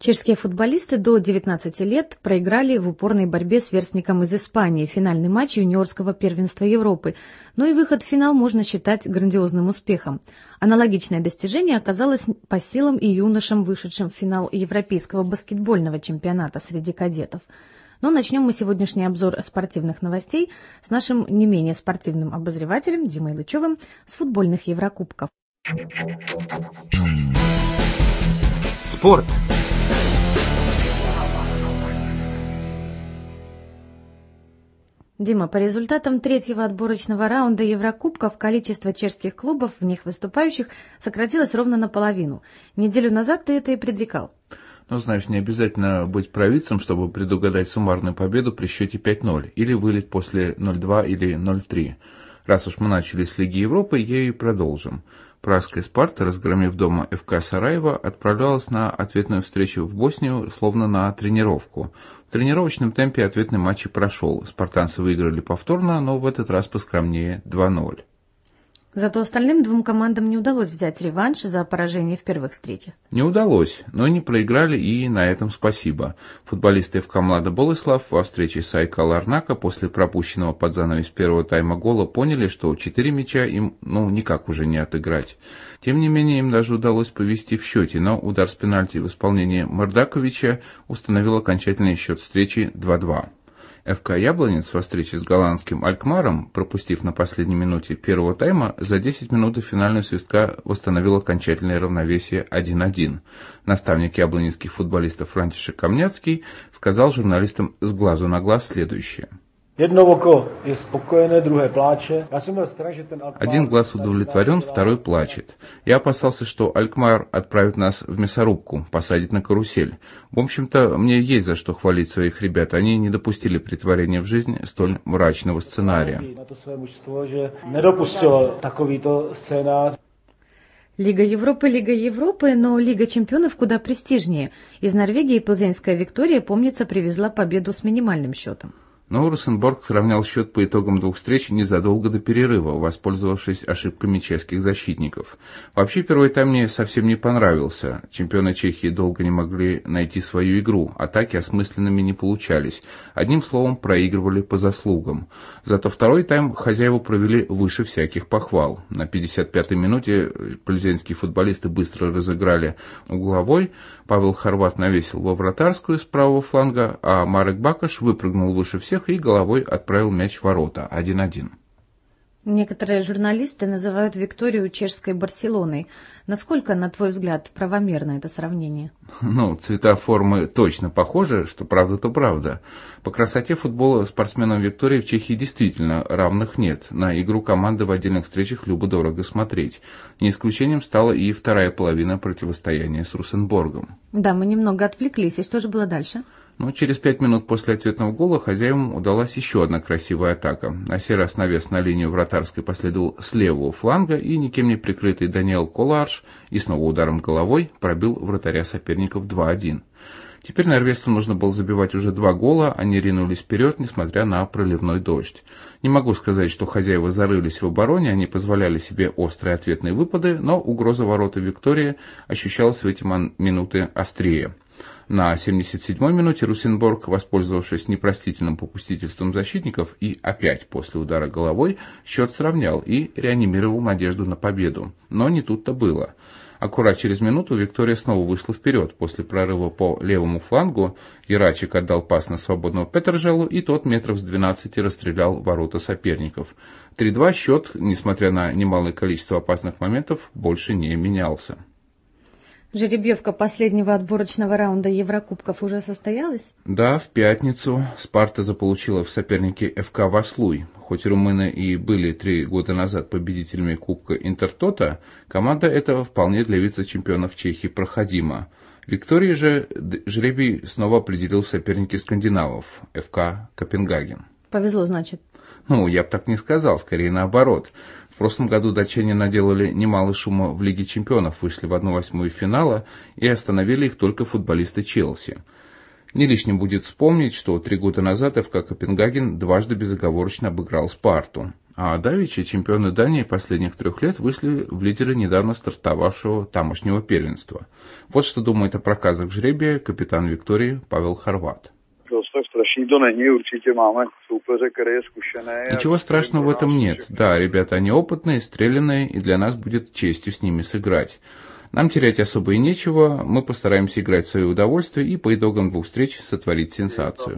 Чешские футболисты до 19 лет проиграли в упорной борьбе с сверстником из Испании финальный матч юниорского первенства Европы, но и выход в финал можно считать грандиозным успехом. Аналогичное достижение оказалось по силам и юношам, вышедшим в финал Европейского баскетбольного чемпионата среди кадетов. Но начнем мы сегодняшний обзор спортивных новостей с нашим не менее спортивным обозревателем Димой Лычевым с футбольных Еврокубков. Спорт. Дима, по результатам третьего отборочного раунда Еврокубков количество чешских клубов, в них выступающих, сократилось ровно наполовину. Неделю назад ты это и предрекал. Ну, знаешь, не обязательно быть провидцем, чтобы предугадать суммарную победу при счете 5-0, или вылет после 0-2 или 0-3. Раз уж мы начали с Лиги Европы, ею и продолжим. Пражская «Спарта», разгромив дома ФК Сараево, отправлялась на ответную встречу в Боснию, словно на тренировку. В тренировочном темпе ответный матч и прошел. Спартанцы выиграли повторно, но в этот раз поскромнее 2-0. Зато остальным двум командам не удалось взять реванш за поражение в первых встречах. Не удалось, но не проиграли, и на этом спасибо. Футболисты ФК Млада Болеслав во встрече с АEK Ларнака после пропущенного под занавес первого тайма гола поняли, что 4 мяча им никак уже не отыграть. Тем не менее, им даже удалось повести в счете, но удар с пенальти в исполнении Мардаковича установил окончательный счет встречи 2-2. ФК Яблонец во встрече с голландским Алькмаром, пропустив на последней минуте первого тайма, за 10 минут до финального свистка восстановил окончательное равновесие 1-1. Наставник яблонецких футболистов Франтишек Камняцкий сказал журналистам с глазу на глаз следующее. Один глаз удовлетворен, второй плачет. Я опасался, что Алькмар отправит нас в мясорубку, посадит на карусель. В общем-то, мне есть за что хвалить своих ребят. Они не допустили претворения в жизнь столь мрачного сценария. Лига Европы, но Лига чемпионов куда престижнее. Из Норвегии плзенская Виктория, помнится, привезла победу с минимальным счетом. Но Росенборг сравнял счет по итогам двух встреч незадолго до перерыва, воспользовавшись ошибками чешских защитников. Вообще, первый тайм мне совсем не понравился. Чемпионы Чехии долго не могли найти свою игру, атаки осмысленными не получались. Одним словом, проигрывали по заслугам. Зато второй тайм хозяева провели выше всяких похвал. На 55-й минуте плзенские футболисты быстро разыграли угловой, Павел Хорват навесил во вратарскую с правого фланга, а Марек Бакаш выпрыгнул выше всех и головой отправил мяч в ворота 1-1. Некоторые журналисты называют Викторию чешской Барселоной. Насколько, на твой взгляд, правомерно это сравнение? Цвета формы точно похожи, что правда, то правда. По красоте футбола спортсменам Виктории в Чехии действительно равных нет. На игру команды в отдельных встречах любо-дорого смотреть. Не исключением стала и вторая половина противостояния с Росенборгом. Да, мы немного отвлеклись. И что же было дальше? Через 5 минут после ответного гола хозяевам удалась еще одна красивая атака. На сей раз навес на линию вратарской последовал с левого фланга, и никем не прикрытый Даниэл Коларш и снова ударом головой пробил вратаря соперников 2-1. Теперь норвежцам нужно было забивать уже 2 гола, они ринулись вперед, несмотря на проливной дождь. Не могу сказать, что хозяева зарылись в обороне, они позволяли себе острые ответные выпады, но угроза ворота Виктории ощущалась в эти минуты острее. На 77-й минуте Росенборг, воспользовавшись непростительным попустительством защитников и опять после удара головой, счет сравнял и реанимировал надежду на победу. Но не тут-то было. Аккурат через минуту Виктория снова вышла вперед. После прорыва по левому флангу Ярачик отдал пас на свободного Петержелу, и тот метров с 12 расстрелял ворота соперников. 3-2 счет, несмотря на немалое количество опасных моментов, больше не менялся. Жеребьевка последнего отборочного раунда Еврокубков уже состоялась? Да, в пятницу «Спарта» заполучила в сопернике ФК Васлуй. Хоть румыны и были 3 года назад победителями Кубка Интертота, команда эта вполне для вице-чемпионов Чехии проходима. Виктории же жребий снова определил в сопернике скандинавов ФК Копенгаген. Повезло, значит? Я бы так не сказал, скорее наоборот. В прошлом году датчане наделали немало шума в Лиге чемпионов, вышли в 1/8 финала и остановили их только футболисты Челси. Не лишним будет вспомнить, что 3 года назад ФК Копенгаген дважды безоговорочно обыграл Спарту. А давеча чемпионы Дании последних 3 лет вышли в лидеры недавно стартовавшего тамошнего первенства. Вот что думает о проказах жребия капитан Виктории Павел Хорват. Ничего страшного в этом нет. Да, ребята, они опытные, стрелянные, и для нас будет честью с ними сыграть. Нам терять особо и нечего, мы постараемся играть в свое удовольствие и по итогам 2 встреч сотворить сенсацию.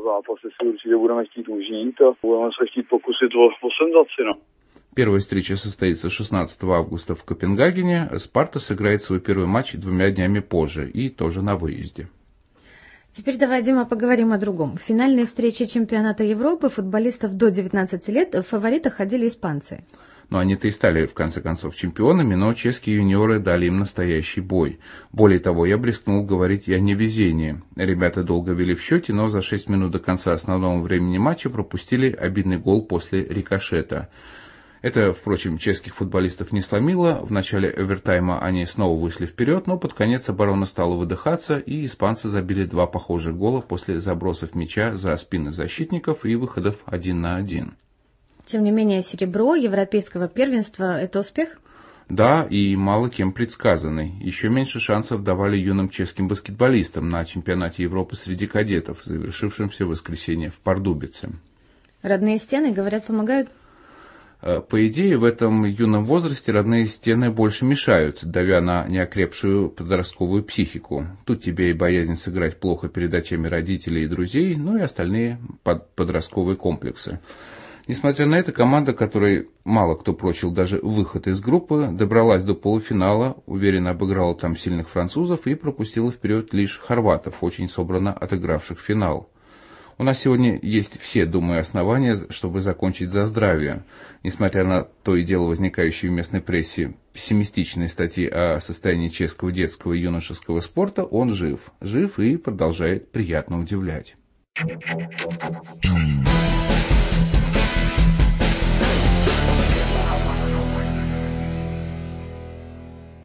Первая встреча состоится 16 августа в Копенгагене. Спарта сыграет свой первый матч 2 днями позже и тоже на выезде. Теперь давай, Дима, поговорим о другом. В финальные встречи чемпионата Европы футболистов до 19 лет в фаворитах ходили испанцы. Но они-то и стали, в конце концов, чемпионами, но чешские юниоры дали им настоящий бой. Более того, я рискнул говорить и о невезении. Ребята долго вели в счете, но за 6 минут до конца основного времени матча пропустили обидный гол после рикошета. Это, впрочем, чешских футболистов не сломило. В начале овертайма они снова вышли вперед, но под конец оборона стала выдыхаться, и испанцы забили 2 похожих гола после забросов мяча за спины защитников и выходов 1 на 1. Тем не менее, серебро европейского первенства – это успех? Да, и мало кем предсказанный. Еще меньше шансов давали юным чешским баскетболистам на чемпионате Европы среди кадетов, завершившемся в воскресенье в Пардубице. Родные стены, говорят, помогают? По идее, в этом юном возрасте родные стены больше мешают, давя на неокрепшую подростковую психику. Тут тебе и боязнь сыграть плохо перед очами родителей и друзей, ну и остальные подростковые комплексы. Несмотря на это, команда, которой мало кто прочил даже выход из группы, добралась до полуфинала, уверенно обыграла там сильных французов и пропустила вперед лишь хорватов, очень собрано отыгравших финал. У нас сегодня есть все, думаю, основания, чтобы закончить за здравие. Несмотря на то и дело возникающие в местной прессе пессимистичные статьи о состоянии чешского детского и юношеского спорта, он жив и продолжает приятно удивлять.